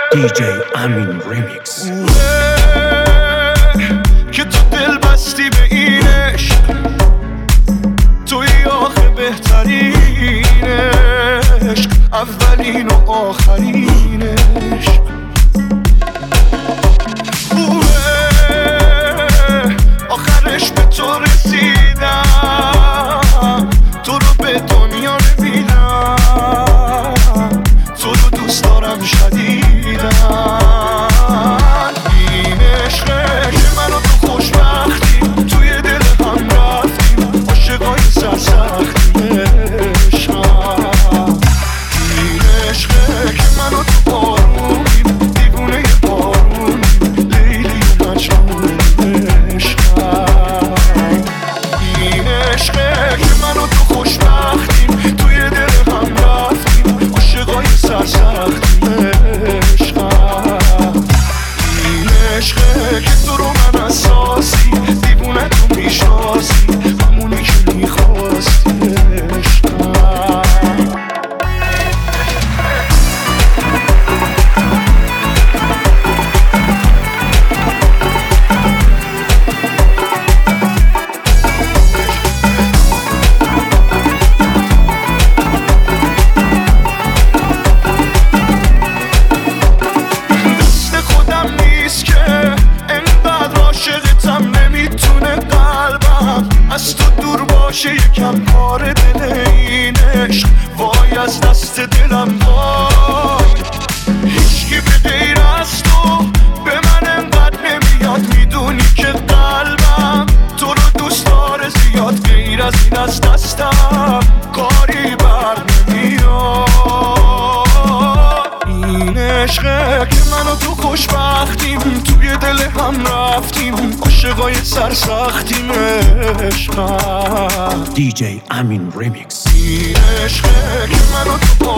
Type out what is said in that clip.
DJ امین ریمیکس. که تو دل بستی به این عشق، توی آخه بهترین عشق، اولین و آخرین عشق. آخرش به تو رسیدم، تو رو به دنیا نمیدم، تو رو دوست دارم شدیدم. این عشقه که من و تو خوشبختیم، توی دل هم رفتیم، عاشقای سرسختیم عشقم. این عشقه که من و تو بارونیم، دیوونه بارونیم، لیلی و مجنون عشقم. این عشقه که من و تو خوشبختیم، توی دل هم رفتیم، عاشقای سرسختیم عشقم. این عشقه که تو رو من اساسی، دیوونه تو میشناسی، همونی که میخواستی عشقم. دست خودم نیست که انقدر عاشقتم، نمیتونه قلبم از تو دور باشه، یکم کار دل این عشق. وای از دست دلم وای، هیچکی به غیر از تو به من انقدر نمیاد. میدونی که قلبم تو رو دوست داره زیاد، غیر از این از دستم کاری بر نمیاد. این عشقه که من و تو خوشبختیم، توی دل هم رفتیم، عاشقای سرسختیم عشقم. DJ امین ریمیکس. این عشقه که من و تو